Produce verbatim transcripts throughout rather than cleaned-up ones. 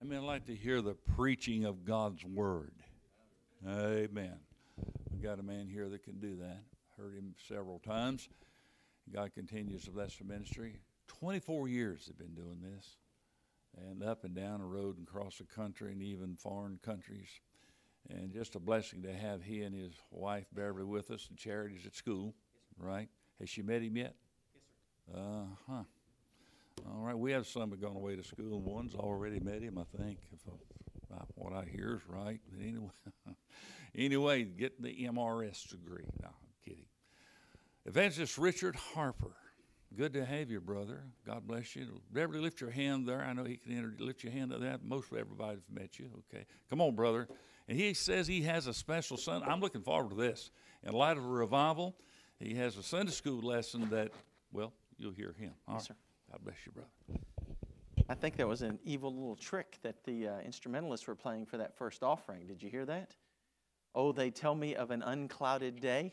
I mean, I'd like to hear the preaching of God's Word. Amen. We've got a man here that can do that. Heard him several times. God continues to bless the ministry. twenty-four years they've been doing this. And up and down the road and across the country and even foreign countries. And just a blessing to have he and his wife Beverly with us. And Charity's at school, right? Has she met him yet? Yes, sir. Uh-huh. All right, we have some that gone away to school. One's already met him, I think, if I, what I hear is right. But anyway, anyway, getting the M R S degree. No, I'm kidding. Evangelist Richard Harper. Good to have you, brother. God bless you. Beverly, lift your hand there. I know he can enter, lift your hand to that. Most of everybody's met you. Okay. Come on, brother. And he says he has a special son. I'm looking forward to this. In light of a revival, he has a Sunday school lesson that, well, you'll hear him. All Yes, right. sir. God bless you, brother. I think that was an evil little trick that the uh, instrumentalists were playing for that first offering. Did you hear that? Oh, they tell me of an unclouded day.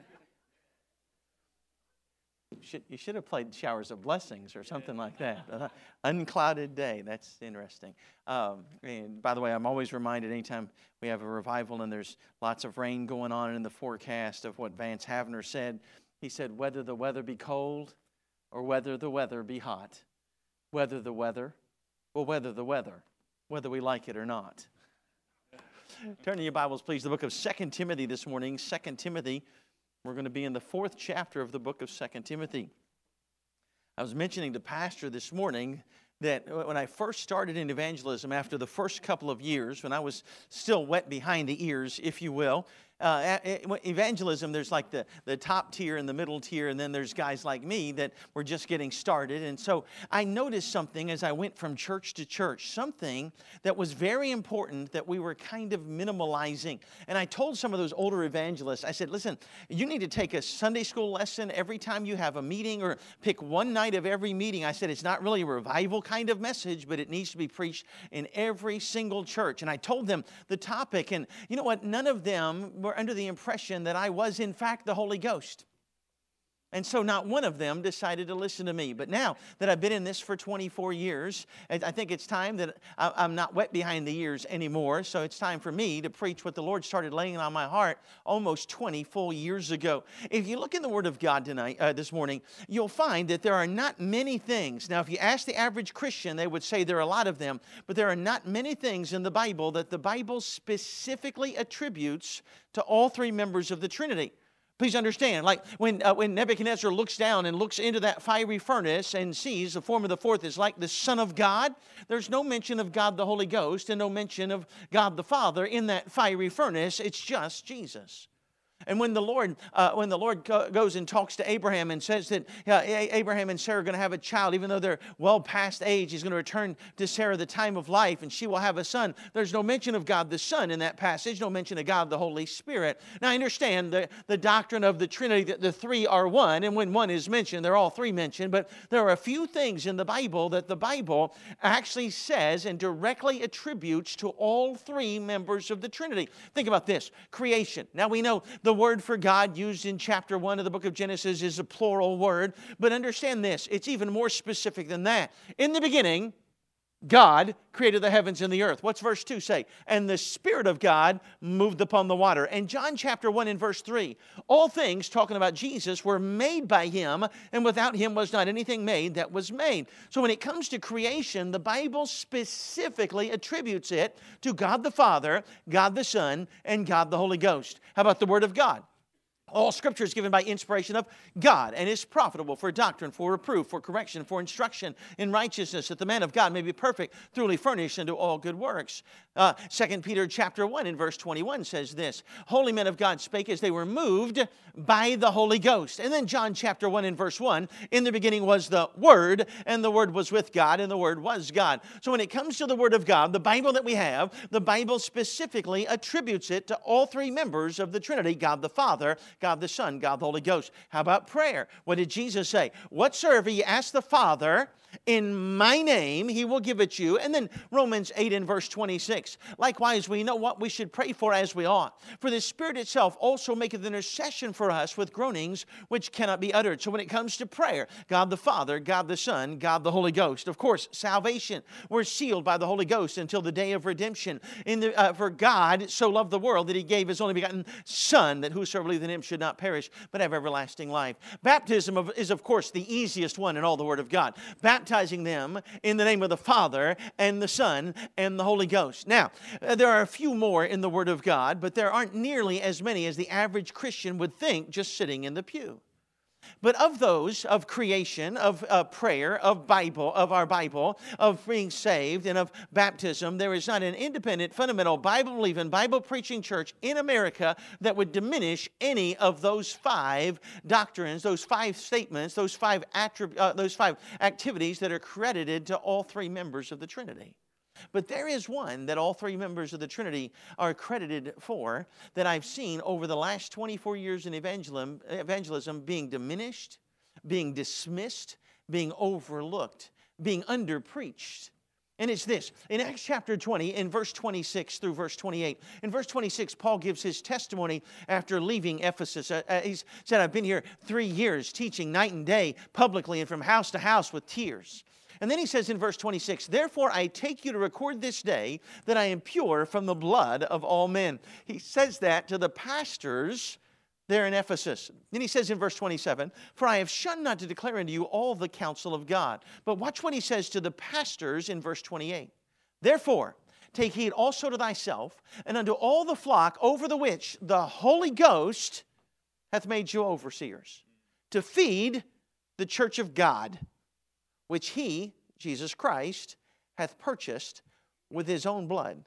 You should, you should have played Showers of Blessings or something like that. Uh, unclouded day. That's interesting. Um, and by the way, I'm always reminded anytime we have a revival and there's lots of rain going on in the forecast of what Vance Havner said. He said, whether the weather be cold or whether the weather be hot. Whether the weather, well, whether the weather, whether we like it or not. Turn to your Bibles, please, the book of Second Timothy this morning. Second Timothy, we're going to be in the fourth chapter of the book of Second Timothy. I was mentioning to Pastor this morning that when I first started in evangelism, after the first couple of years, when I was still wet behind the ears, if you will, Uh, evangelism, there's like the, the top tier and the middle tier, and then there's guys like me that were just getting started. And so I noticed something as I went from church to church, something that was very important that we were kind of minimalizing. And I told some of those older evangelists, I said, listen, you need to take a Sunday school lesson every time you have a meeting, or pick one night of every meeting. I said, it's not really a revival kind of message, but it needs to be preached in every single church. And I told them the topic, and you know what? None of them were under the impression that I was, in fact, the Holy Ghost. And so not one of them decided to listen to me. But now that I've been in this for twenty-four years, I think it's time that I'm not wet behind the ears anymore. So it's time for me to preach what the Lord started laying on my heart almost twenty full years ago. If you look in the Word of God tonight, uh, this morning, you'll find that there are not many things. Now, if you ask the average Christian, they would say there are a lot of them. But there are not many things in the Bible that the Bible specifically attributes to all three members of the Trinity. Please understand, like when uh, when Nebuchadnezzar looks down and looks into that fiery furnace and sees the form of the fourth is like the Son of God, there's no mention of God the Holy Ghost and no mention of God the Father in that fiery furnace. It's just Jesus. And when the Lord, uh, when the Lord go, goes and talks to Abraham and says that uh, Abraham and Sarah are going to have a child, even though they're well past age, He's going to return to Sarah the time of life, and she will have a son. There's no mention of God the Son in that passage, no mention of God the Holy Spirit. Now, I understand the, the doctrine of the Trinity, that the three are one, and when one is mentioned, they're all three mentioned, but there are a few things in the Bible that the Bible actually says and directly attributes to all three members of the Trinity. Think about this. Creation. Now, we know the The word for God used in chapter one of the book of Genesis is a plural word. But understand this, it's even more specific than that. In the beginning, God created the heavens and the earth. What's verse two say? And the Spirit of God moved upon the water. And John chapter one and verse three, all things, talking about Jesus, were made by Him, and without Him was not anything made that was made. So when it comes to creation, the Bible specifically attributes it to God the Father, God the Son, and God the Holy Ghost. How about the Word of God? All Scripture is given by inspiration of God and is profitable for doctrine, for reproof, for correction, for instruction in righteousness, that the man of God may be perfect, thoroughly furnished unto all good works. Uh, Second Peter chapter one and verse twenty-one says this, holy men of God spake as they were moved by the Holy Ghost. And then John chapter one and verse one, in the beginning was the Word, and the Word was with God, and the Word was God. So when it comes to the Word of God, the Bible that we have, the Bible specifically attributes it to all three members of the Trinity, God the Father, God the Son, God the Holy Ghost. How about prayer? What did Jesus say? Whatsoever ye ask the Father In my name, he will give it you. And then Romans eight and verse twenty-six. Likewise, we know what we should pray for as we ought. For the Spirit itself also maketh intercession for us with groanings which cannot be uttered. So when it comes to prayer, God the Father, God the Son, God the Holy Ghost. Of course, salvation. We're sealed by the Holy Ghost until the day of redemption. In the, uh, for God so loved the world that he gave his only begotten Son, that whosoever believeth in him should not perish, but have everlasting life. Baptism of, is, of course, the easiest one in all the Word of God. Baptizing them in the name of the Father and the Son and the Holy Ghost. Now, uh, there are a few more in the Word of God, but there aren't nearly as many as the average Christian would think just sitting in the pew. But of those, of creation, of uh, prayer, of Bible, of our Bible, of being saved, and of baptism, there is not an independent, fundamental, Bible-believing, Bible-preaching church in America that would diminish any of those five doctrines, those five statements, those five attrib- uh, those five activities that are credited to all three members of the Trinity. But there is one that all three members of the Trinity are credited for that I've seen over the last twenty-four years in evangelism, evangelism being diminished, being dismissed, being overlooked, being underpreached. And it's this. In Acts chapter twenty, in verse twenty-six through verse twenty-eight, in verse twenty-six, Paul gives his testimony after leaving Ephesus. Uh, uh, he said, I've been here three years teaching night and day publicly and from house to house with tears. And then he says in verse twenty-six, therefore I take you to record this day that I am pure from the blood of all men. He says that to the pastors there in Ephesus. Then he says in verse twenty-seven, for I have shunned not to declare unto you all the counsel of God. But watch what he says to the pastors in verse twenty-eight. Therefore, take heed also to thyself, and unto all the flock over the which the Holy Ghost hath made you overseers, to feed the church of God, which he, Jesus Christ, hath purchased with his own blood.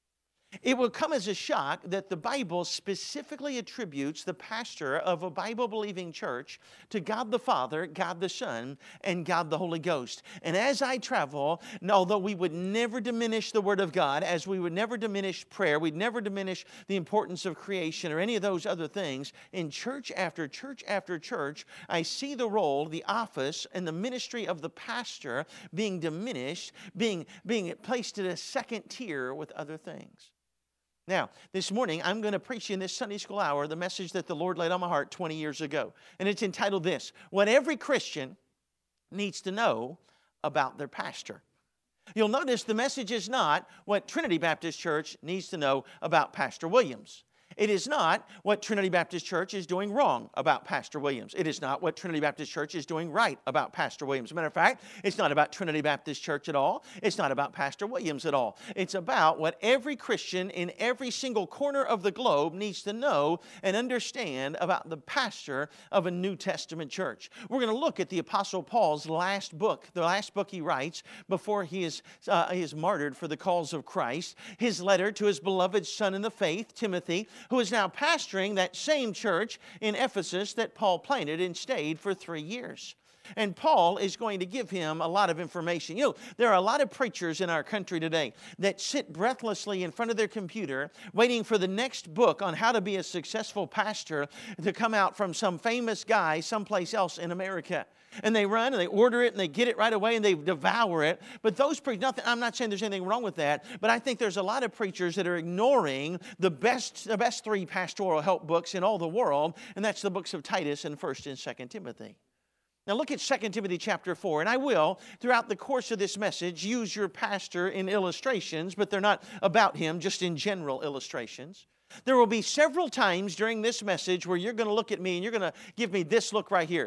It will come as a shock that the Bible specifically attributes the pastor of a Bible-believing church to God the Father, God the Son, and God the Holy Ghost. And as I travel, although we would never diminish the Word of God, as we would never diminish prayer, we'd never diminish the importance of creation or any of those other things, in church after church after church, I see the role, the office, and the ministry of the pastor being diminished, being, being placed in a second tier with other things. Now, this morning, I'm going to preach in this Sunday school hour the message that the Lord laid on my heart twenty years ago. And it's entitled this, What Every Christian Needs to Know About Their Pastor. You'll notice the message is not what Trinity Baptist Church needs to know about Pastor Williams. It is not what Trinity Baptist Church is doing wrong about Pastor Williams. It is not what Trinity Baptist Church is doing right about Pastor Williams. As a matter of fact, it's not about Trinity Baptist Church at all. It's not about Pastor Williams at all. It's about what every Christian in every single corner of the globe needs to know and understand about the pastor of a New Testament church. We're going to look at the Apostle Paul's last book, the last book he writes before he is, uh, he is martyred for the cause of Christ, his letter to his beloved son in the faith, Timothy, who is now pastoring that same church in Ephesus that Paul planted and stayed for three years. And Paul is going to give him a lot of information. You know, there are a lot of preachers in our country today that sit breathlessly in front of their computer waiting for the next book on how to be a successful pastor to come out from some famous guy someplace else in America. And they run and they order it and they get it right away and they devour it. But those preachers, nothing, I'm not saying there's anything wrong with that, but I think there's a lot of preachers that are ignoring the best, the best three pastoral help books in all the world, and that's the books of Titus and First and Second Timothy. Now look at Second Timothy chapter four, and I will, throughout the course of this message, use your pastor in illustrations, but they're not about him, just in general illustrations. There will be several times during this message where you're going to look at me and you're going to give me this look right here.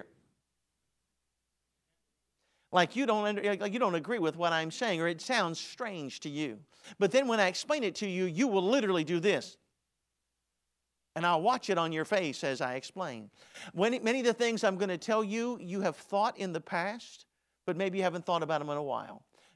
Like you don't like you don't agree with what I'm saying, or it sounds strange to you. But then when I explain it to you, you will literally do this. And I'll watch it on your face as I explain. When, many of the things I'm going to tell you, you have thought in the past, but maybe you haven't thought about them in a while.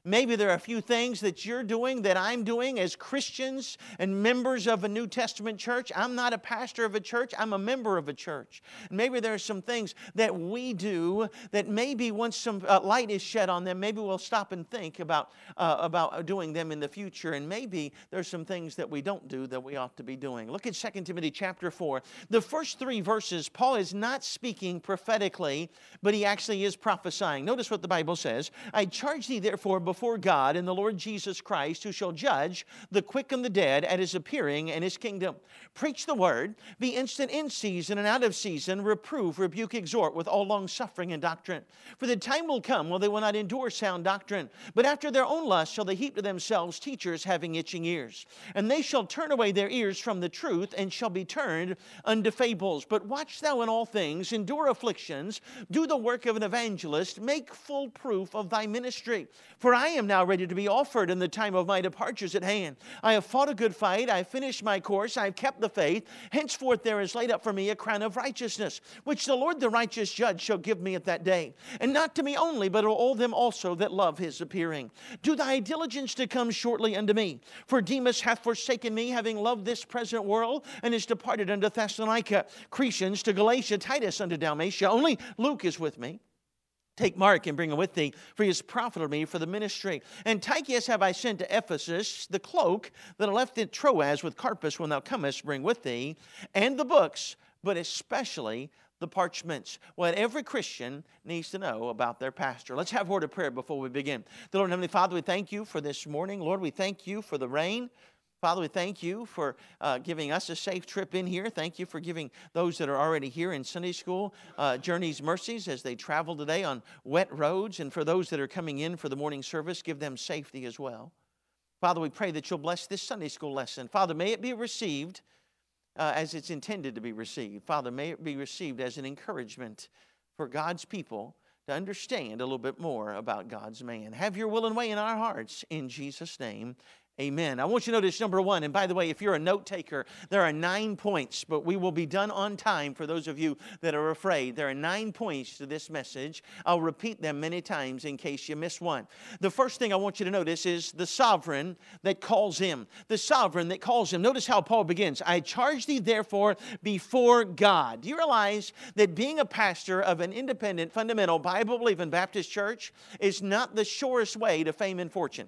Maybe there are a few things that you're doing, that I'm doing as Christians and members of a New Testament church. I'm not a pastor of a church. I'm a member of a church. And maybe there are some things that we do that maybe once some uh, light is shed on them, maybe we'll stop and think about, uh, about doing them in the future. And maybe there's some things that we don't do that we ought to be doing. Look at Second Timothy chapter four. The first three verses, Paul is not speaking prophetically, but he actually is prophesying. Notice what the Bible says. I charge thee therefore before God and the Lord Jesus Christ, who shall judge the quick and the dead at his appearing and his kingdom. Preach the word, be instant in season and out of season, reprove, rebuke, exhort with all long suffering and doctrine. For the time will come when they will not endure sound doctrine, but after their own lust shall they heap to themselves teachers having itching ears. And they shall turn away their ears from the truth, and shall be turned unto fables. But watch thou in all things, endure afflictions, do the work of an evangelist, make full proof of thy ministry. For I am now ready to be offered, and the time of my departure is at hand. I have fought a good fight, I have finished my course, I have kept the faith. Henceforth there is laid up for me a crown of righteousness, which the Lord the righteous judge shall give me at that day. And not to me only, but to all them also that love his appearing. Do thy diligence to come shortly unto me. For Demas hath forsaken me, having loved this present world, and is departed unto Thessalonica. Crescens to Galatia, Titus unto Dalmatia. Only Luke is with me. Take Mark and bring him with thee, for he is profitable to me for the ministry. And Tychicus have I sent to Ephesus. The cloak that I left at Troas with Carpus when thou comest, bring with thee, and the books, but especially the parchments. What every Christian needs to know about their pastor. Let's have a word of prayer before we begin. The Lord and Heavenly Father, we thank you for this morning. Lord, we thank you for the rain. Father, we thank you for uh, giving us a safe trip in here. Thank you for giving those that are already here in Sunday school uh, journeys mercies as they travel today on wet roads. And for those that are coming in for the morning service, give them safety as well. Father, we pray that you'll bless this Sunday school lesson. Father, may it be received uh, as it's intended to be received. Father, may it be received as an encouragement for God's people to understand a little bit more about God's man. Have your will and way in our hearts. In Jesus' name, amen. I want you to notice number one, and by the way, if you're a note taker, there are nine points, but we will be done on time for those of you that are afraid. There are nine points to this message. I'll repeat them many times in case you miss one. The first thing I want you to notice is the sovereign that calls him. The sovereign that calls him. Notice how Paul begins. I charge thee therefore before God. Do you realize that being a pastor of an independent, fundamental, Bible-believing Baptist church is not the surest way to fame and fortune?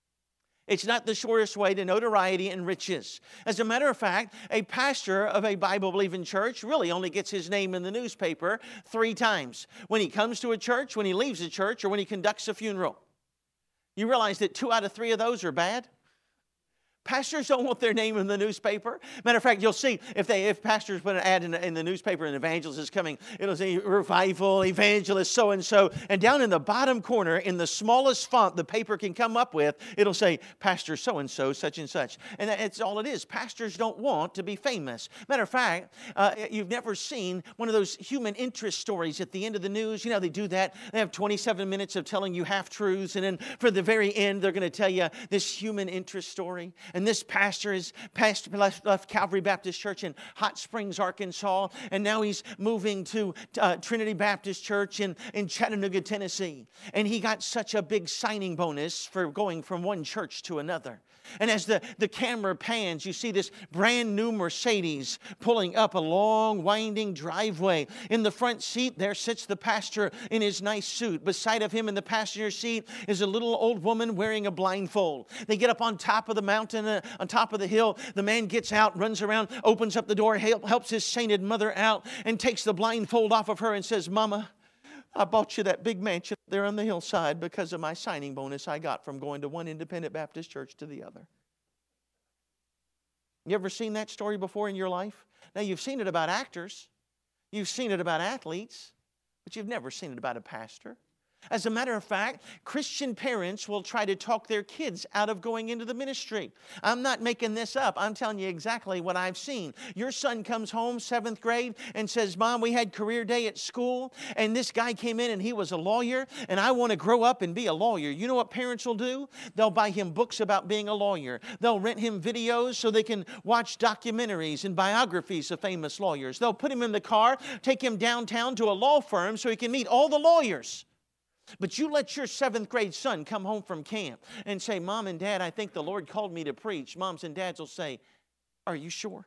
It's not the shortest way to notoriety and riches. As a matter of fact, a pastor of a Bible-believing church really only gets his name in the newspaper three times. When he comes to a church, when he leaves a church, or when he conducts a funeral. You realize that two out of three of those are bad? Pastors don't want their name in the newspaper. Matter of fact, you'll see if they if pastors put an ad in, in the newspaper and evangelist is coming, it'll say revival, evangelist, so-and-so. And down in the bottom corner, in the smallest font the paper can come up with, it'll say pastor so-and-so, such and such. And that's all it is. Pastors don't want to be famous. Matter of fact, uh, you've never seen one of those human interest stories at the end of the news. You know, they do that. They have twenty-seven minutes of telling you half-truths. And then for the very end, they're going to tell you this human interest story. And this pastor is pastor left, left Calvary Baptist Church in Hot Springs, Arkansas, and now he's moving to uh, Trinity Baptist Church in, in Chattanooga, Tennessee. And he got such a big signing bonus for going from one church to another. And as the, the camera pans, you see this brand new Mercedes pulling up a long, winding driveway. In the front seat, there sits the pastor in his nice suit. Beside of him in the passenger seat is a little old woman wearing a blindfold. They get up on top of the mountain, uh, on top of the hill. The man gets out, runs around, opens up the door, help, helps his sainted mother out, and takes the blindfold off of her and says, Mama, I bought you that big mansion there on the hillside because of my signing bonus I got from going to one independent Baptist church to the other. You ever seen that story before in your life? Now, you've seen it about actors. You've seen it about athletes. But you've never seen it about a pastor. As a matter of fact, Christian parents will try to talk their kids out of going into the ministry. I'm not making this up. I'm telling you exactly what I've seen. Your son comes home, seventh grade, and says, Mom, we had career day at school, and this guy came in and he was a lawyer, and I want to grow up and be a lawyer. You know what parents will do? They'll buy him books about being a lawyer. They'll rent him videos so they can watch documentaries and biographies of famous lawyers. They'll put him in the car, take him downtown to a law firm so he can meet all the lawyers. But you let your seventh grade son come home from camp and say, Mom and Dad, I think the Lord called me to preach. Moms and dads will say, are you sure?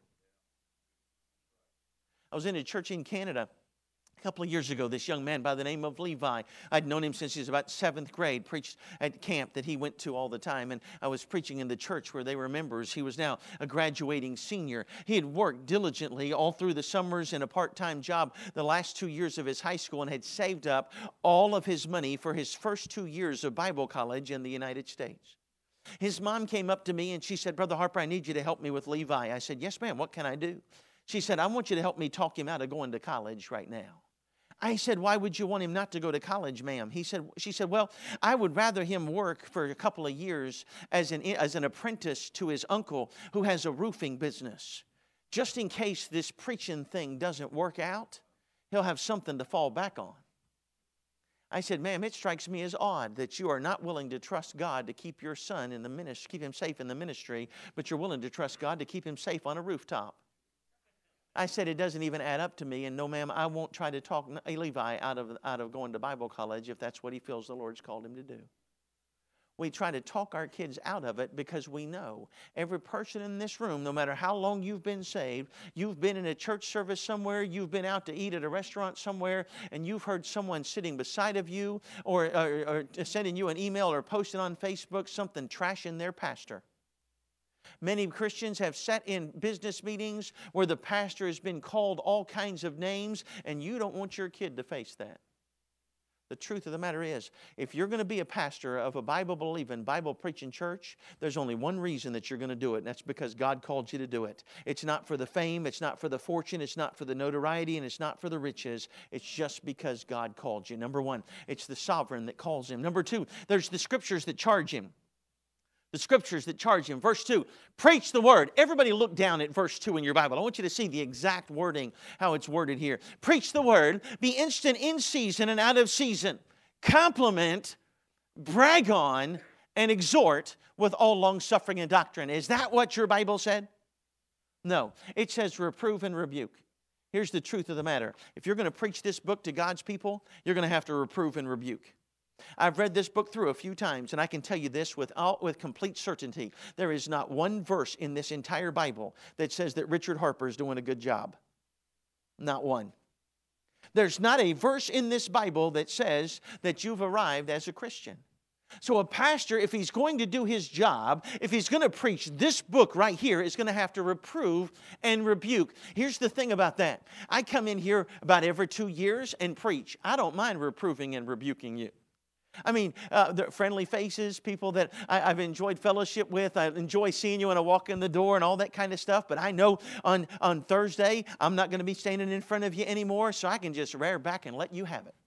I was in a church in Canada a couple of years ago. This young man by the name of Levi, I'd known him since he was about seventh grade, preached at camp that he went to all the time. And I was preaching in the church where they were members. He was now a graduating senior. He had worked diligently all through the summers in a part-time job the last two years of his high school and had saved up all of his money for his first two years of Bible college in the United States. His mom came up to me and she said, Brother Harper, I need you to help me with Levi. I said, yes, ma'am, what can I do? She said, I want you to help me talk him out of going to college right now. I said, why would you want him not to go to college, ma'am? He said, she said, well, I would rather him work for a couple of years as an, as an apprentice to his uncle who has a roofing business. Just in case this preaching thing doesn't work out, he'll have something to fall back on. I said, ma'am, it strikes me as odd that you are not willing to trust God to keep your son in the ministry, keep him safe in the ministry, but you're willing to trust God to keep him safe on a rooftop. I said, it doesn't even add up to me, and no, ma'am, I won't try to talk Levi out of, out of going to Bible college if that's what he feels the Lord's called him to do. We try to talk our kids out of it because we know every person in this room, no matter how long you've been saved, you've been in a church service somewhere, you've been out to eat at a restaurant somewhere, and you've heard someone sitting beside of you or, or, or sending you an email or posting on Facebook something trashing their pastor. Many Christians have sat in business meetings where the pastor has been called all kinds of names, and you don't want your kid to face that. The truth of the matter is, if you're going to be a pastor of a Bible-believing, Bible-preaching church, there's only one reason that you're going to do it, and that's because God called you to do it. It's not for the fame, it's not for the fortune, it's not for the notoriety, and it's not for the riches. It's just because God called you. Number one, it's the sovereign that calls him. Number two, there's the scriptures that charge him. The scriptures that charge him. Verse two, preach the word. Everybody look down at verse two in your Bible. I want you to see the exact wording, how it's worded here. Preach the word. Be instant in season and out of season. Compliment, brag on, and exhort with all long-suffering and doctrine. Is that what your Bible said? No. It says reprove and rebuke. Here's the truth of the matter. If you're going to preach this book to God's people, you're going to have to reprove and rebuke. I've read this book through a few times, and I can tell you this without, with complete certainty. There is not one verse in this entire Bible that says that Richard Harper is doing a good job. Not one. There's not a verse in this Bible that says that you've arrived as a Christian. So a pastor, if he's going to do his job, if he's going to preach this book right here, is going to have to reprove and rebuke. Here's the thing about that. I come in here about every two years and preach. I don't mind reproving and rebuking you. I mean, uh, the friendly faces, people that I, I've enjoyed fellowship with. I enjoy seeing you when I walk in the door and all that kind of stuff. But I know on, on Thursday, I'm not going to be standing in front of you anymore, so I can just rear back and let you have it.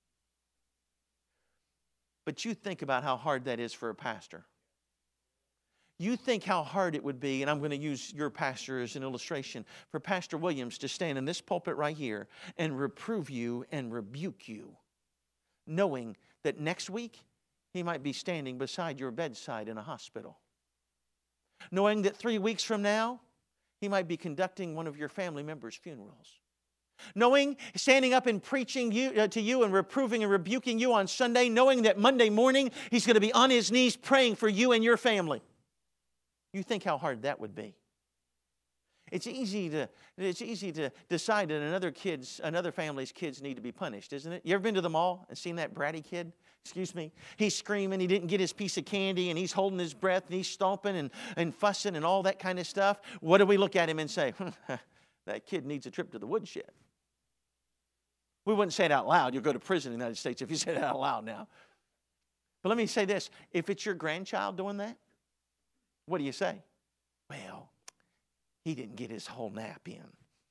But you think about how hard that is for a pastor. You think how hard it would be, and I'm going to use your pastor as an illustration, for Pastor Williams to stand in this pulpit right here and reprove you and rebuke you, knowing that next week he might be standing beside your bedside in a hospital. Knowing that three weeks from now he might be conducting one of your family members' funerals. Knowing, standing up and preaching you, uh, to you and reproving and rebuking you on Sunday, knowing that Monday morning he's going to be on his knees praying for you and your family. You think how hard that would be. It's easy to it's easy to decide that another kid's another family's kids need to be punished, isn't it? You ever been to the mall and seen that bratty kid? Excuse me. He's screaming, he didn't get his piece of candy, and he's holding his breath, and he's stomping and, and fussing and all that kind of stuff. What do we look at him and say? That kid needs a trip to the woodshed. We wouldn't say it out loud. You'll go to prison in the United States if you say it out loud now. But let me say this. If it's your grandchild doing that, what do you say? Well, he didn't get his whole nap in.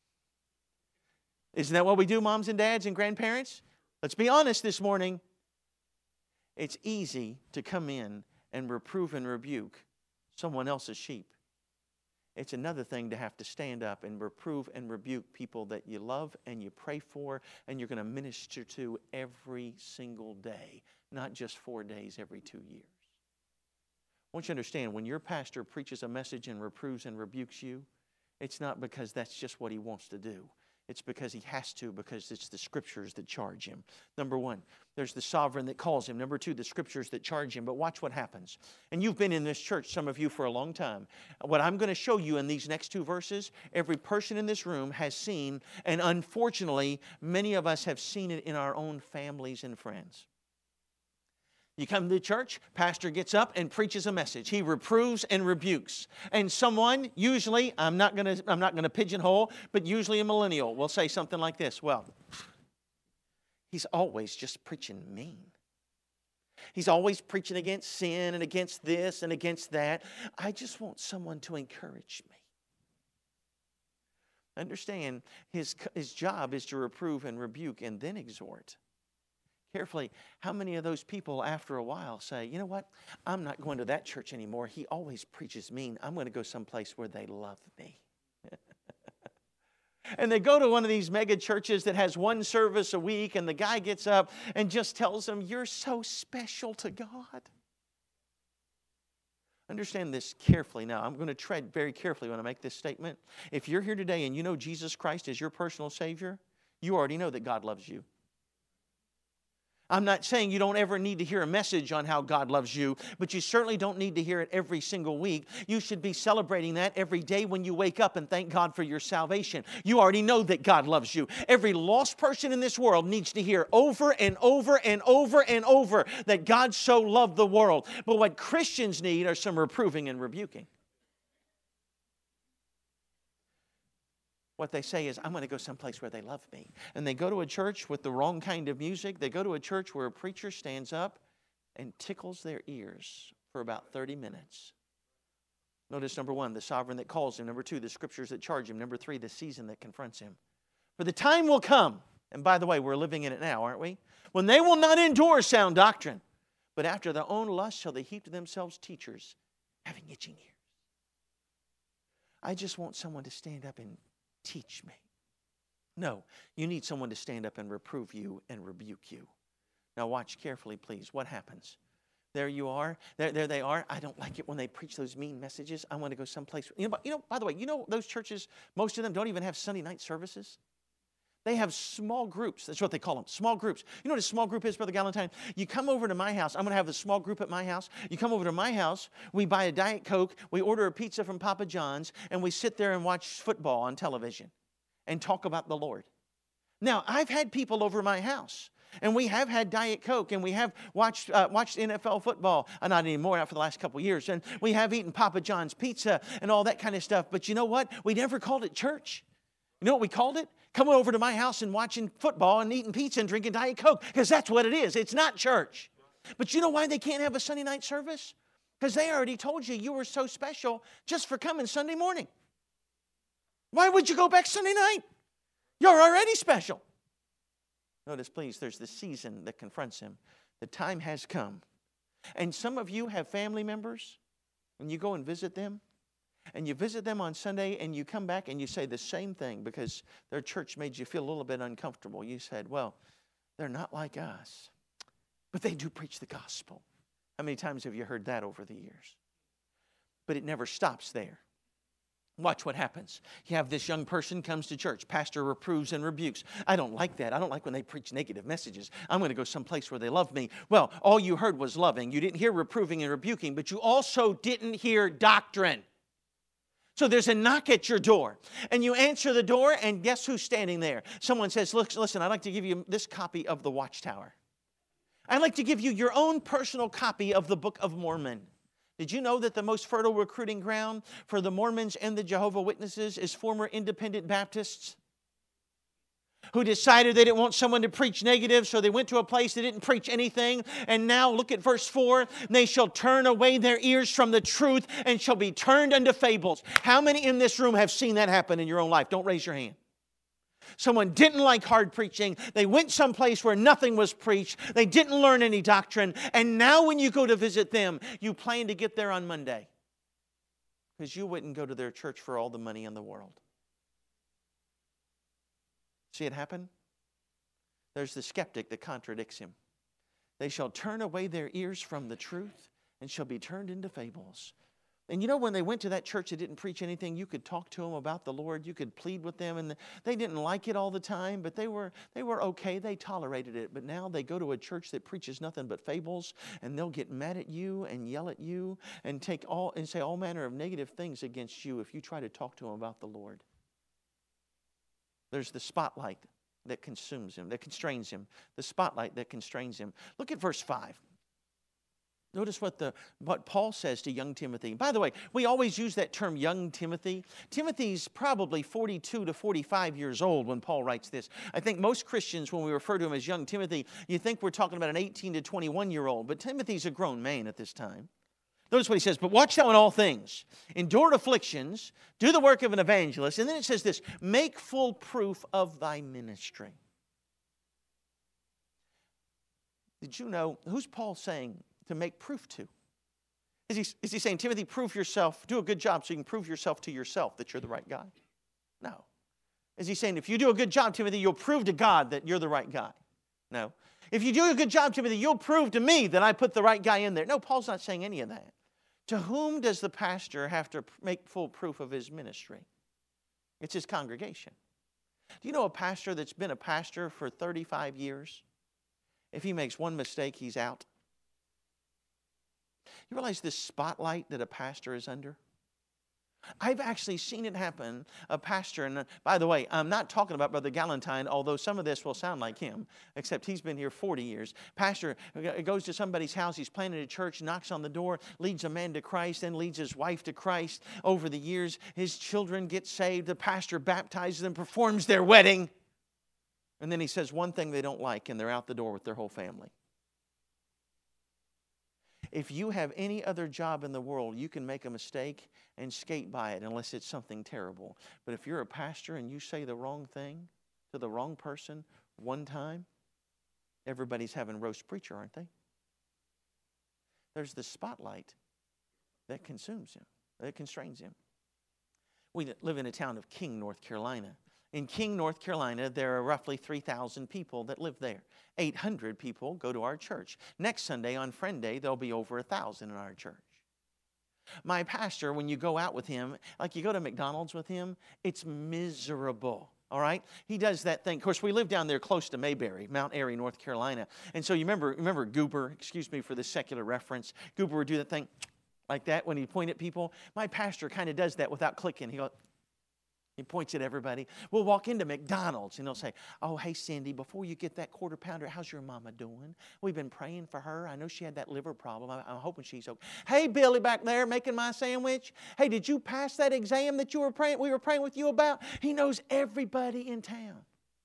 Isn't that what we do, moms and dads and grandparents? Let's be honest this morning. It's easy to come in and reprove and rebuke someone else's sheep. It's another thing to have to stand up and reprove and rebuke people that you love and you pray for and you're going to minister to every single day, not just four days every two years. I want you to understand, when your pastor preaches a message and reproves and rebukes you, it's not because that's just what he wants to do. It's because he has to, because it's the Scriptures that charge him. Number one, there's the sovereign that calls him. Number two, the Scriptures that charge him. But watch what happens. And you've been in this church, some of you, for a long time. What I'm going to show you in these next two verses, every person in this room has seen, and unfortunately, many of us have seen it in our own families and friends. You come to church, pastor gets up and preaches a message. He reproves and rebukes. And someone, usually, I'm not going to I'm not going to pigeonhole, but usually a millennial will say something like this. Well, he's always just preaching mean. He's always preaching against sin and against this and against that. I just want someone to encourage me. Understand, his, his job is to reprove and rebuke and then exhort. Carefully, how many of those people after a while say, you know what, I'm not going to that church anymore. He always preaches mean. I'm going to go someplace where they love me. And they go to one of these mega churches that has one service a week, and the guy gets up and just tells them, you're so special to God. Understand this carefully now. I'm going to tread very carefully when I make this statement. If you're here today and you know Jesus Christ as your personal Savior, you already know that God loves you. I'm not saying you don't ever need to hear a message on how God loves you, but you certainly don't need to hear it every single week. You should be celebrating that every day when you wake up and thank God for your salvation. You already know that God loves you. Every lost person in this world needs to hear over and over and over and over that God so loved the world. But what Christians need are some reproving and rebuking. What they say is, I'm going to go someplace where they love me. And they go to a church with the wrong kind of music. They go to a church where a preacher stands up and tickles their ears for about thirty minutes. Notice number one, the sovereign that calls him. Number two, the Scriptures that charge him. Number three, the season that confronts him. For the time will come, and by the way, we're living in it now, aren't we? When they will not endure sound doctrine, but after their own lust shall they heap to themselves teachers, having itching ears. I just want someone to stand up and teach me. No, you need someone to stand up and reprove you and rebuke you. Now watch carefully, please. What happens? There you are. There, there they are. I don't like it when they preach those mean messages. I want to go someplace. You know, you know, by the way, you know those churches, most of them don't even have Sunday night services. They have small groups. That's what they call them, small groups. You know what a small group is, Brother Galentine? You come over to my house. I'm going to have a small group at my house. You come over to my house. We buy a Diet Coke. We order a pizza from Papa John's. And we sit there and watch football on television and talk about the Lord. Now, I've had people over my house. And we have had Diet Coke, and we have watched uh, watched N F L football. Uh, not anymore, not for the last couple of years. And we have eaten Papa John's pizza and all that kind of stuff. But you know what? We never called it church. You know what we called it? Coming over to my house and watching football and eating pizza and drinking Diet Coke. Because that's what it is. It's not church. But you know why they can't have a Sunday night service? Because they already told you you were so special just for coming Sunday morning. Why would you go back Sunday night? You're already special. Notice, please, there's the season that confronts him. The time has come. And some of you have family members, and you go and visit them, and you visit them on Sunday, and you come back and you say the same thing because their church made you feel a little bit uncomfortable. You said, well, they're not like us, but they do preach the gospel. How many times have you heard that over the years? But it never stops there. Watch what happens. You have this young person comes to church. Pastor reproves and rebukes. I don't like that. I don't like when they preach negative messages. I'm going to go someplace where they love me. Well, all you heard was loving. You didn't hear reproving and rebuking, but you also didn't hear doctrine. So there's a knock at your door, and you answer the door, and guess who's standing there? Someone says, Look, listen, I'd like to give you this copy of the Watchtower. I'd like to give you your own personal copy of the Book of Mormon. Did you know that the most fertile recruiting ground for the Mormons and the Jehovah's Witnesses is former independent Baptists who decided they didn't want someone to preach negative, so they went to a place that didn't preach anything. And now look at verse four. They shall turn away their ears from the truth and shall be turned unto fables. How many in this room have seen that happen in your own life? Don't raise your hand. Someone didn't like hard preaching. They went someplace where nothing was preached. They didn't learn any doctrine. And now when you go to visit them, you plan to get there on Monday because you wouldn't go to their church for all the money in the world. See it happen? There's the skeptic that contradicts him. They shall turn away their ears from the truth and shall be turned into fables. And you know, when they went to that church that didn't preach anything, you could talk to them about the Lord. You could plead with them. And they didn't like it all the time, but they were, they were okay. They tolerated it. But now they go to a church that preaches nothing but fables, and they'll get mad at you and yell at you and take all and say all manner of negative things against you if you try to talk to them about the Lord. There's the spotlight that consumes him, that constrains him. The spotlight that constrains him. Look at verse five. Notice what the what Paul says to young Timothy. By the way, we always use that term young Timothy. Timothy's probably forty-two to forty-five years old when Paul writes this. I think most Christians, when we refer to him as young Timothy, you think we're talking about an eighteen to twenty-one year old. But Timothy's a grown man at this time. Notice what he says, but watch thou in all things, endure afflictions, do the work of an evangelist. And then it says this, make full proof of thy ministry. Did you know, who's Paul saying to make proof to? Is he, is he saying, Timothy, prove yourself, do a good job so you can prove yourself to yourself that you're the right guy? No. Is he saying, if you do a good job, Timothy, you'll prove to God that you're the right guy? No. If you do a good job, Timothy, you'll prove to me that I put the right guy in there. No, Paul's not saying any of that. To whom does the pastor have to make full proof of his ministry? It's his congregation. Do you know a pastor that's been a pastor for thirty-five years? If he makes one mistake, he's out. You realize this spotlight that a pastor is under? I've actually seen it happen. A pastor, and by the way, I'm not talking about Brother Galantine, although some of this will sound like him, except he's been here forty years. Pastor goes to somebody's house, he's planted a church, knocks on the door, leads a man to Christ, then leads his wife to Christ. Over the years, his children get saved. The pastor baptizes them, performs their wedding. And then he says one thing they don't like, and they're out the door with their whole family. If you have any other job in the world, you can make a mistake and skate by it unless it's something terrible. But if you're a pastor and you say the wrong thing to the wrong person one time, everybody's having roast preacher, aren't they? There's the spotlight that consumes him, that constrains him. We live in a town of King, North Carolina. In King, North Carolina, there are roughly three thousand people that live there. eight hundred people go to our church. Next Sunday, on Friend Day, there'll be over one thousand in our church. My pastor, when you go out with him, like you go to McDonald's with him, it's miserable. All right? He does that thing. Of course, we live down there close to Mayberry, Mount Airy, North Carolina. And so you remember, remember Goober, excuse me for the secular reference. Goober would do that thing like that when he'd point at people. My pastor kind of does that without clicking. He goes... He points at everybody. We'll walk into McDonald's and they'll say, oh, hey, Cindy, before you get that quarter pounder, how's your mama doing? We've been praying for her. I know she had that liver problem. I, I'm hoping she's okay. Hey, Billy back there making my sandwich. Hey, did you pass that exam that you were praying, we were praying with you about? He knows everybody in town.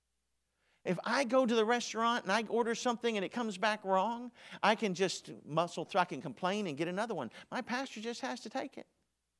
If I go to the restaurant and I order something and it comes back wrong, I can just muscle through. I can complain and get another one. My pastor just has to take it.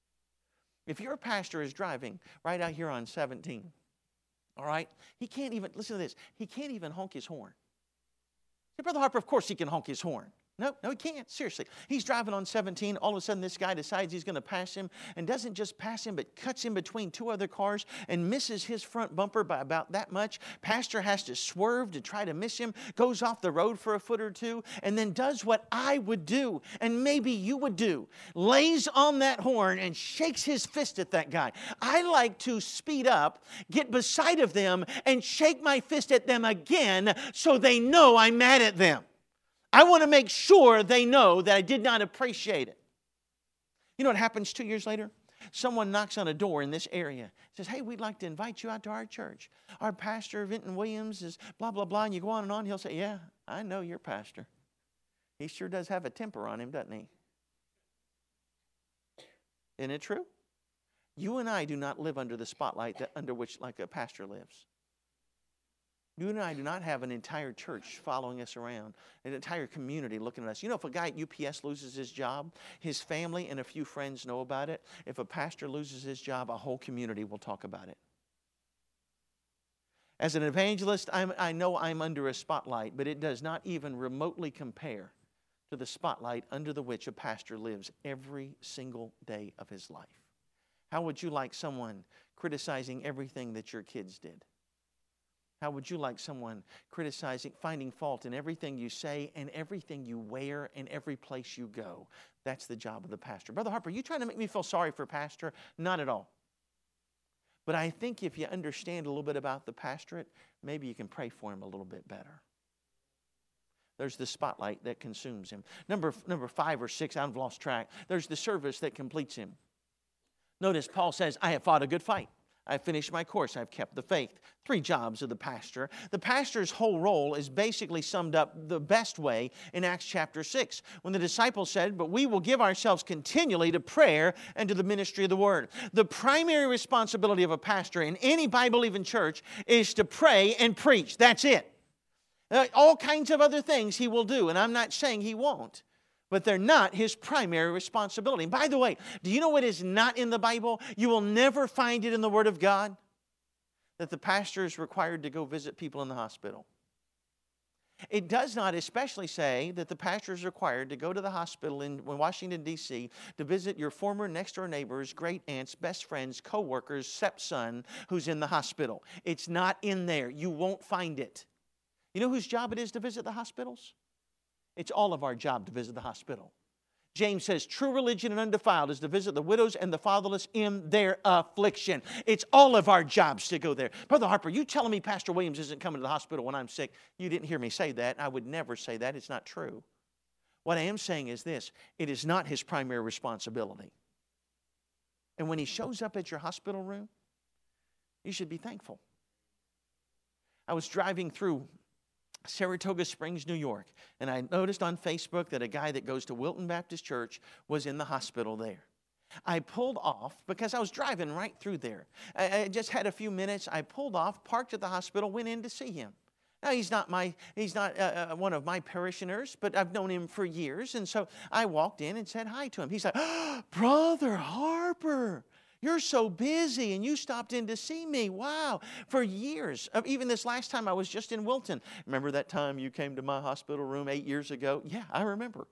If your pastor is driving right out here on seventeen, all right, he can't even, listen to this, he can't even honk his horn. Say, Brother Harper, of course he can honk his horn. No, no, he can't. Seriously. He's driving on seventeen. All of a sudden, this guy decides he's going to pass him and doesn't just pass him, but cuts in between two other cars and misses his front bumper by about that much. Pastor has to swerve to try to miss him, goes off the road for a foot or two, and then does what I would do, and maybe you would do. Lays on that horn and shakes his fist at that guy. I like to speed up, get beside of them, and shake my fist at them again so they know I'm mad at them. I want to make sure they know that I did not appreciate it. You know what happens two years later? Someone knocks on a door in this area. Says, hey, we'd like to invite you out to our church. Our pastor, Vinton Williams, is blah, blah, blah. And you go on and on. He'll say, yeah, I know your pastor. He sure does have a temper on him, doesn't he? Isn't it true? You and I do not live under the spotlight that, under which like a pastor lives. You and I do not have an entire church following us around, an entire community looking at us. You know, if a guy at U P S loses his job, his family and a few friends know about it. If a pastor loses his job, a whole community will talk about it. As an evangelist, I'm, I know I'm under a spotlight, but it does not even remotely compare to the spotlight under the which a pastor lives every single day of his life. How would you like someone criticizing everything that your kids did? How would you like someone criticizing, finding fault in everything you say and everything you wear and every place you go? That's the job of the pastor. Brother Harper, are you trying to make me feel sorry for pastor? Not at all. But I think if you understand a little bit about the pastorate, maybe you can pray for him a little bit better. There's the spotlight that consumes him. Number, number five or six, I've lost track. There's the service that completes him. Notice Paul says, I have fought a good fight. I've finished my course. I've kept the faith. Three jobs of the pastor. The pastor's whole role is basically summed up the best way in Acts chapter six, when the disciples said, but we will give ourselves continually to prayer and to the ministry of the word. The primary responsibility of a pastor in any Bible-believing church is to pray and preach. That's it. Uh, all kinds of other things he will do, and I'm not saying he won't. But they're not his primary responsibility. And by the way, do you know what is not in the Bible? You will never find it in the Word of God. That the pastor is required to go visit people in the hospital. It does not especially say that the pastor is required to go to the hospital in Washington, D C to visit your former next-door neighbors, great aunts, best friends, co-workers, stepson who's in the hospital. It's not in there. You won't find it. You know whose job it is to visit the hospitals? It's all of our job to visit the hospital. James says, true religion and undefiled is to visit the widows and the fatherless in their affliction. It's all of our jobs to go there. Brother Harper, you telling me Pastor Williams isn't coming to the hospital when I'm sick? You didn't hear me say that. I would never say that. It's not true. What I am saying is this. It is not his primary responsibility. And when he shows up at your hospital room, you should be thankful. I was driving through Saratoga Springs, New York, and I noticed on Facebook that a guy that goes to Wilton Baptist Church was in the hospital there. I pulled off because I was driving right through there. I, I just had a few minutes. I pulled off, parked at the hospital, went in to see him. Now, he's not, my, he's not uh, uh, one of my parishioners, but I've known him for years, and so I walked in and said hi to him. He's like, oh, Brother Harper, you're so busy, and you stopped in to see me. Wow. For years, even this last time I was just in Wilton. Remember that time you came to my hospital room eight years ago? Yeah, I remember.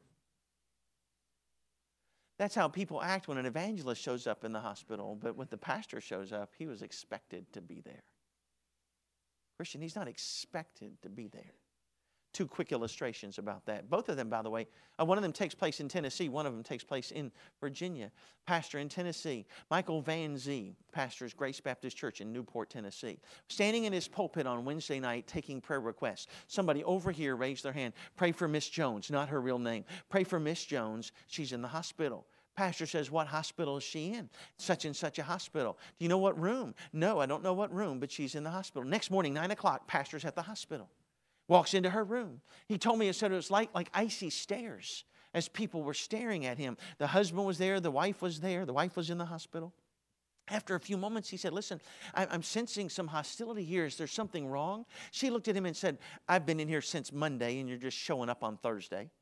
That's how people act when an evangelist shows up in the hospital. But when the pastor shows up, he was expected to be there. Christian, he's not expected to be there. Two quick illustrations about that. Both of them, by the way, uh, one of them takes place in Tennessee. One of them takes place in Virginia. Pastor in Tennessee, Michael Van Zee, pastors Grace Baptist Church in Newport, Tennessee. Standing in his pulpit on Wednesday night taking prayer requests. Somebody over here raised their hand. Pray for Miss Jones, not her real name. Pray for Miss Jones. She's in the hospital. Pastor says, what hospital is she in? Such and such a hospital. Do you know what room? No, I don't know what room, but she's in the hospital. Next morning, nine o'clock, pastor's at the hospital. Walks into her room. He told me, it said it was like, like icy stares as people were staring at him. The husband was there. The wife was there. The wife was in the hospital. After a few moments, he said, listen, I'm sensing some hostility here. Is there something wrong? She looked at him and said, I've been in here since Monday, and you're just showing up on Thursday.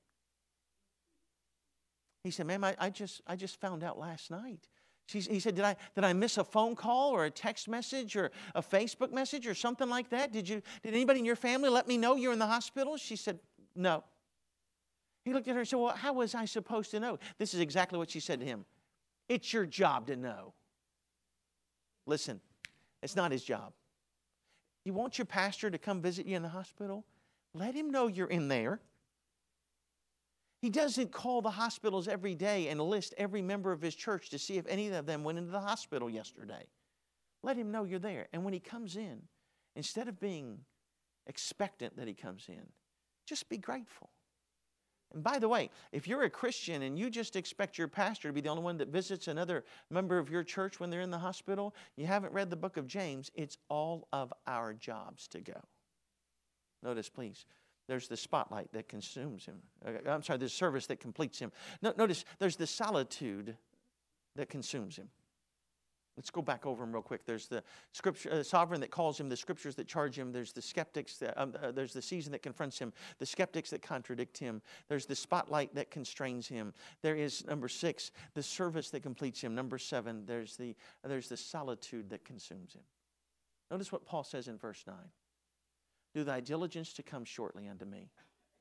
He said, ma'am, I, I, just, I just found out last night. She's, he said, did I, did I miss a phone call or a text message or a Facebook message or something like that? Did, you, did anybody in your family let me know you're in the hospital? She said, no. He looked at her and said, well, how was I supposed to know? This is exactly what she said to him. It's your job to know. Listen, it's not his job. You want your pastor to come visit you in the hospital? Let him know you're in there. He doesn't call the hospitals every day and list every member of his church to see if any of them went into the hospital yesterday. Let him know you're there. And when he comes in, instead of being expectant that he comes in, just be grateful. And by the way, if you're a Christian and you just expect your pastor to be the only one that visits another member of your church when they're in the hospital, you haven't read the book of James. It's all of our jobs to go. Notice, please. There's the spotlight that consumes him. I'm sorry, there's service that completes him. No, notice there's the solitude that consumes him. Let's go back over them real quick. There's the scripture, uh, sovereign that calls him, the scriptures that charge him. There's the skeptics, that, um, uh, there's the season that confronts him, the skeptics that contradict him. There's the spotlight that constrains him. There is, number six, the service that completes him. Number seven, there's the, uh, there's the solitude that consumes him. Notice what Paul says in verse nine. Do thy diligence to come shortly unto me.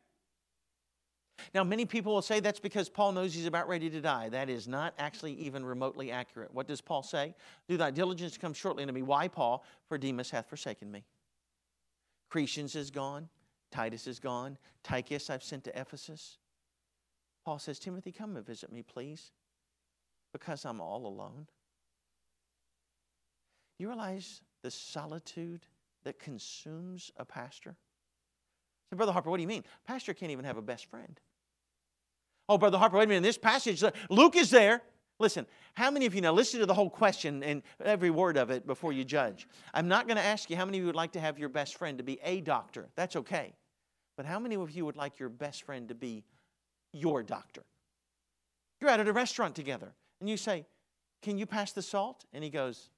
Now, many people will say that's because Paul knows he's about ready to die. That is not actually even remotely accurate. What does Paul say? Do thy diligence to come shortly unto me. Why, Paul? For Demas hath forsaken me. Crescens is gone. Titus is gone. Tychus I've sent to Ephesus. Paul says, Timothy, come and visit me, please, because I'm all alone. You realize the solitude that consumes a pastor? So, Brother Harper, what do you mean? Pastor can't even have a best friend. Oh, Brother Harper, wait a minute. In this passage, Luke is there. Listen, how many of you, now listen to the whole question and every word of it before you judge. I'm not going to ask you how many of you would like to have your best friend to be a doctor. That's okay. But how many of you would like your best friend to be your doctor? You're out at a restaurant together and you say, can you pass the salt? And he goes,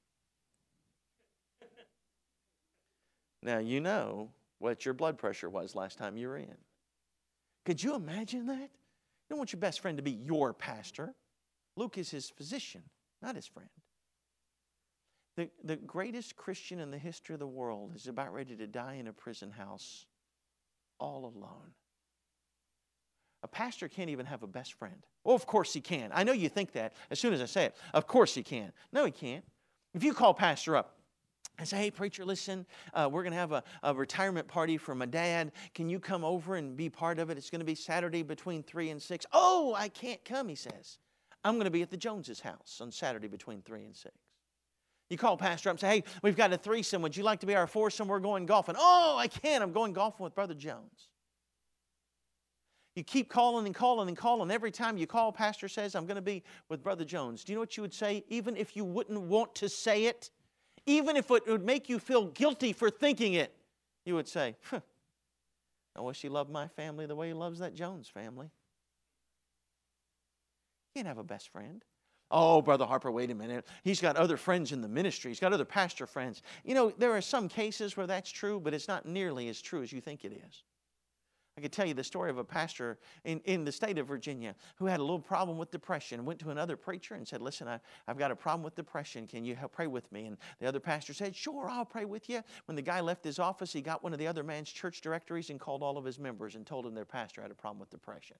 now you know what your blood pressure was last time you were in. Could you imagine that? You don't want your best friend to be your pastor. Luke is his physician, not his friend. The, the greatest Christian in the history of the world is about ready to die in a prison house all alone. A pastor can't even have a best friend. Oh, of course he can. I know you think that as soon as I say it. Of course he can. No, he can't. If you call pastor up and say, hey, preacher, listen, uh, we're going to have a, a retirement party for my dad. Can you come over and be part of it? It's going to be Saturday between three and six. Oh, I can't come, he says. I'm going to be at the Joneses' house on Saturday between three and six. You call pastor up and say, hey, we've got a threesome. Would you like to be our foursome? We're going golfing. Oh, I can't. I'm going golfing with Brother Jones. You keep calling and calling and calling. Every time you call, pastor says, I'm going to be with Brother Jones. Do you know what you would say? Even if you wouldn't want to say it, even if it would make you feel guilty for thinking it, you would say, huh, I wish he loved my family the way he loves that Jones family. You can't have a best friend. Oh, Brother Harper, wait a minute. He's got other friends in the ministry. He's got other pastor friends. You know, there are some cases where that's true, but it's not nearly as true as you think it is. I could tell you the story of a pastor in, in the state of Virginia who had a little problem with depression, went to another preacher and said, listen, I, I've got a problem with depression. Can you help pray with me? And the other pastor said, sure, I'll pray with you. When the guy left his office, he got one of the other man's church directories and called all of his members and told them their pastor had a problem with depression.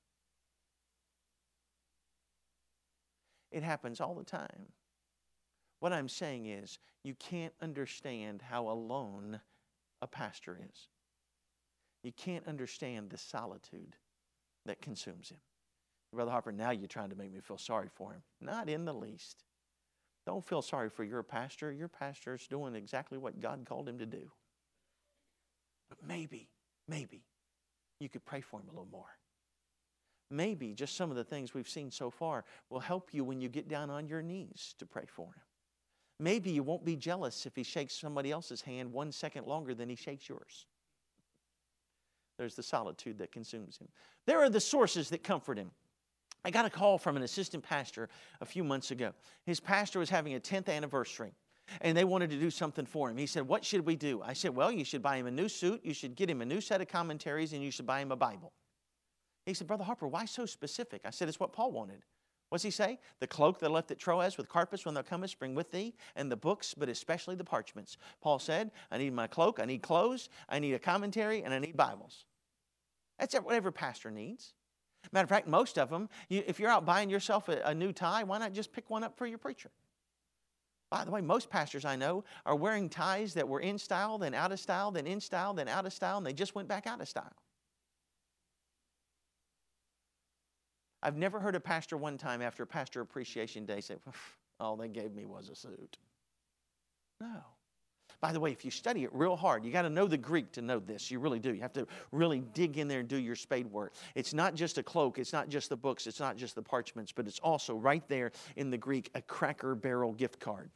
It happens all the time. What I'm saying is, you can't understand how alone a pastor is. You can't understand the solitude that consumes him. Brother Harper, now you're trying to make me feel sorry for him. Not in the least. Don't feel sorry for your pastor. Your pastor is doing exactly what God called him to do. But maybe, maybe you could pray for him a little more. Maybe just some of the things we've seen so far will help you when you get down on your knees to pray for him. Maybe you won't be jealous if he shakes somebody else's hand one second longer than he shakes yours. There's the solitude that consumes him. There are the sources that comfort him. I got a call from an assistant pastor a few months ago. His pastor was having a tenth anniversary, and they wanted to do something for him. He said, what should we do? I said, well, you should buy him a new suit, you should get him a new set of commentaries, and you should buy him a Bible. He said, Brother Harper, why so specific? I said, it's what Paul wanted. What's he say? The cloak that left at Troas with Carpus when thou comest, bring with thee, and the books, but especially the parchments. Paul said, I need my cloak, I need clothes, I need a commentary, and I need Bibles. That's what every pastor needs. Matter of fact, most of them, you, if you're out buying yourself a, a new tie, why not just pick one up for your preacher? By the way, most pastors I know are wearing ties that were in style, then out of style, then in style, then out of style, and they just went back out of style. I've never heard a pastor one time after Pastor Appreciation Day say, all they gave me was a suit. No. By the way, if you study it real hard, you got to know the Greek to know this. You really do. You have to really dig in there and do your spade work. It's not just a cloak. It's not just the books. It's not just the parchments. But it's also right there in the Greek, a Cracker Barrel gift card.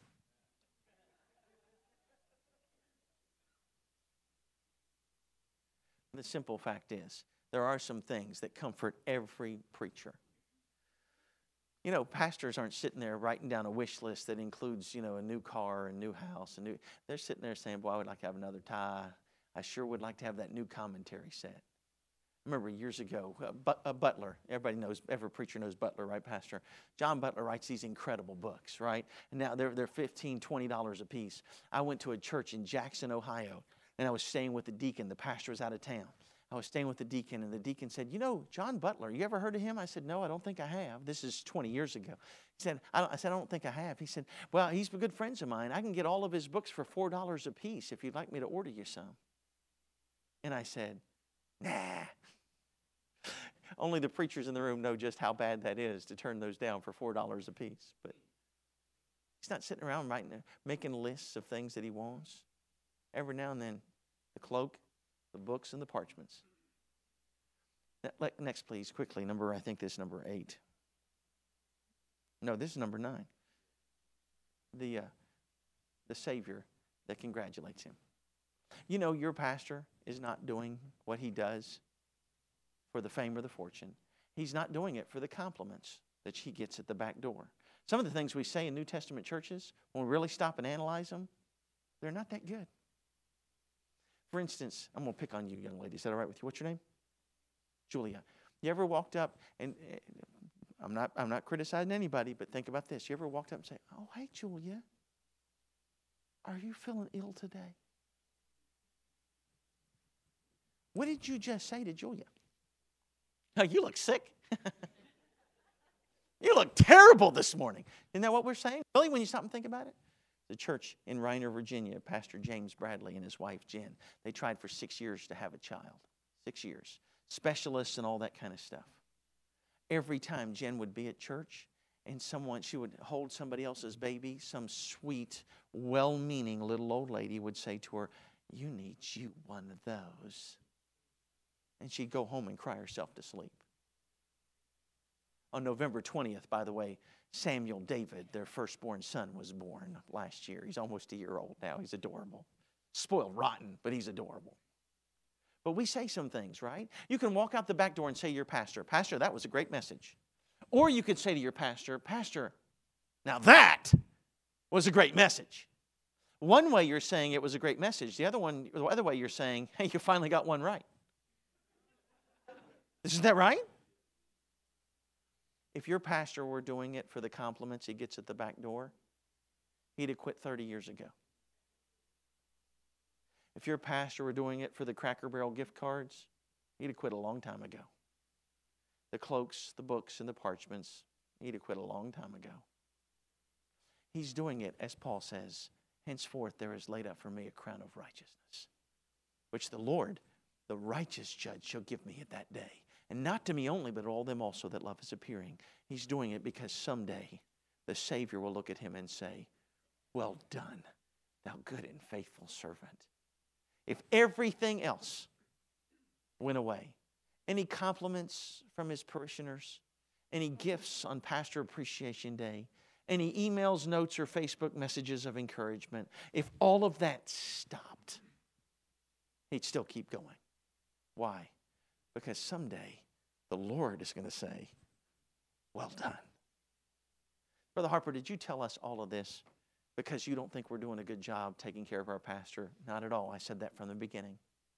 The simple fact is, there are some things that comfort every preacher. You know, pastors aren't sitting there writing down a wish list that includes, you know, a new car, a new house. A new. They're sitting there saying, boy, I would like to have another tie. I sure would like to have that new commentary set. I remember years ago, uh, but, uh, Butler, everybody knows, every preacher knows Butler, right, Pastor? John Butler writes these incredible books, right? And now they're, they're fifteen dollars, twenty dollars a piece. I went to a church in Jackson, Ohio, and I was staying with the deacon. The pastor was out of town. I was staying with the deacon, and the deacon said, you know, John Butler, you ever heard of him? I said, no, I don't think I have. This is twenty years ago. He said, I, don't, I said, I don't think I have. He said, well, he's good friends of mine. I can get all of his books for four dollars a piece if you'd like me to order you some. And I said, nah. Only the preachers in the room know just how bad that is to turn those down for four dollars a piece. But he's not sitting around writing, making lists of things that he wants. Every now and then, the cloak, the books, and the parchments. Next, please, quickly. Number, I think this is number eight. No, this is number nine. The, uh, the Savior that congratulates him. You know, your pastor is not doing what he does for the fame or the fortune. He's not doing it for the compliments that he gets at the back door. Some of the things we say in New Testament churches, when we really stop and analyze them, they're not that good. For instance, I'm going to pick on you, young lady. Is that all right with you? What's your name? Julia. You ever walked up, and I'm not, I'm not criticizing anybody, but think about this. You ever walked up and say, oh, hey, Julia, are you feeling ill today? What did you just say to Julia? Oh, you look sick. You look terrible this morning. Isn't that what we're saying? Really, when you stop and think about it? The church in Reiner, Virginia, Pastor James Bradley and his wife, Jen, they tried for six years to have a child. Six years. Specialists and all that kind of stuff. Every time Jen would be at church and someone, she would hold somebody else's baby, some sweet, well-meaning little old lady would say to her, you need you one of those. And she'd go home and cry herself to sleep. On November twentieth, by the way, Samuel David, their firstborn son, was born last year. He's almost a year old now. He's adorable. Spoiled rotten, but he's adorable. But we say some things, right? You can walk out the back door and say to your pastor, Pastor, that was a great message. Or you could say to your pastor, Pastor, now that was a great message. One way you're saying it was a great message. The other one, the other way you're saying, hey, you finally got one right. Isn't that right? If your pastor were doing it for the compliments he gets at the back door, he'd have quit thirty years ago. If your pastor were doing it for the Cracker Barrel gift cards, he'd have quit a long time ago. The cloaks, the books, and the parchments, he'd have quit a long time ago. He's doing it, as Paul says, henceforth there is laid up for me a crown of righteousness, which the Lord, the righteous judge, shall give me at that day. And not to me only, but all them also that love is appearing. He's doing it because someday the Savior will look at him and say, well done, thou good and faithful servant. If everything else went away, any compliments from his parishioners, any gifts on Pastor Appreciation Day, any emails, notes, or Facebook messages of encouragement, if all of that stopped, he'd still keep going. Why? Because someday the Lord is going to say, well done. Brother Harper, did you tell us all of this because you don't think we're doing a good job taking care of our pastor? Not at all. I said that from the beginning.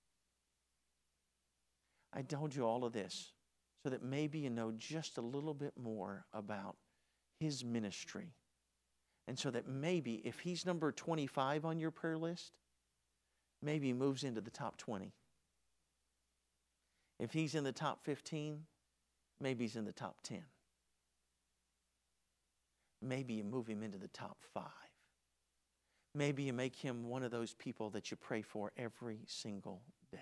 I told you all of this so that maybe you know just a little bit more about his ministry. And so that maybe if he's number twenty-five on your prayer list, maybe he moves into the top twenty. If he's in the top fifteen, maybe he's in the top ten. Maybe you move him into the top five. Maybe you make him one of those people that you pray for every single day.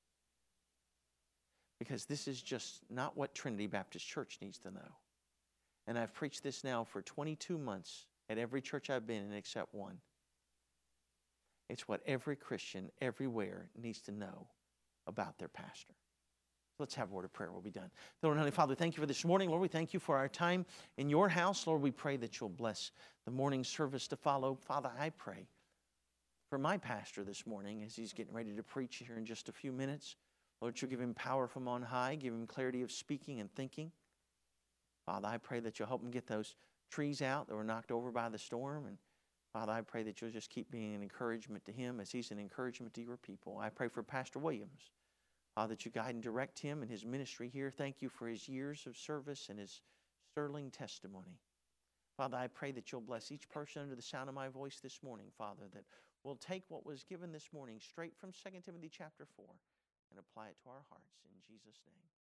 Because this is just not what Trinity Baptist Church needs to know. And I've preached this now for twenty-two months at every church I've been in except one. It's what every Christian everywhere needs to know about their pastor. Let's have a word of prayer. We'll be done. Lord and Heavenly Father, thank you for this morning. Lord, we thank you for our time in your house. Lord, we pray that you'll bless the morning service to follow. Father, I pray for my pastor this morning as he's getting ready to preach here in just a few minutes. Lord, you'll give him power from on high, give him clarity of speaking and thinking. Father, I pray that you'll help him get those trees out that were knocked over by the storm. And Father, I pray that you'll just keep being an encouragement to him as he's an encouragement to your people. I pray for Pastor Williams. Father, that you guide and direct him in his ministry here. Thank you for his years of service and his sterling testimony. Father, I pray that you'll bless each person under the sound of my voice this morning, Father, that we'll take what was given this morning straight from Second Timothy chapter four and apply it to our hearts in Jesus' name.